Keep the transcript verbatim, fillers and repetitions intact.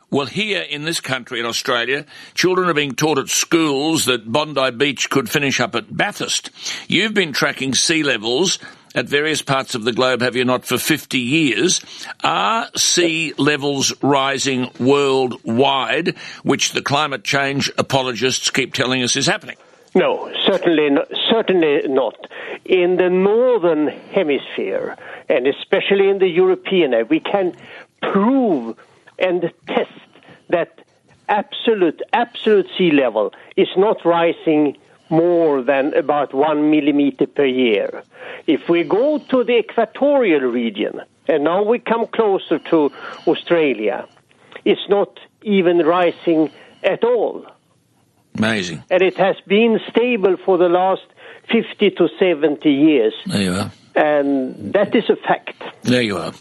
Well, here in this country, in Australia, children are being taught at schools that Bondi Beach could finish up at Bathurst. You've been tracking sea levels at various parts of the globe, have you not, for fifty years. Are sea levels rising worldwide, which the climate change apologists keep telling us is happening? No, certainly not, certainly not. In the northern hemisphere, and especially in the European area, we can prove and test that absolute, absolute sea level is not rising more than about one millimeter per year. If we go to the equatorial region, and now we come closer to Australia, it's not even rising at all. Amazing. And it has been stable for the last fifty to seventy years. There you are. And that is a fact. There you are.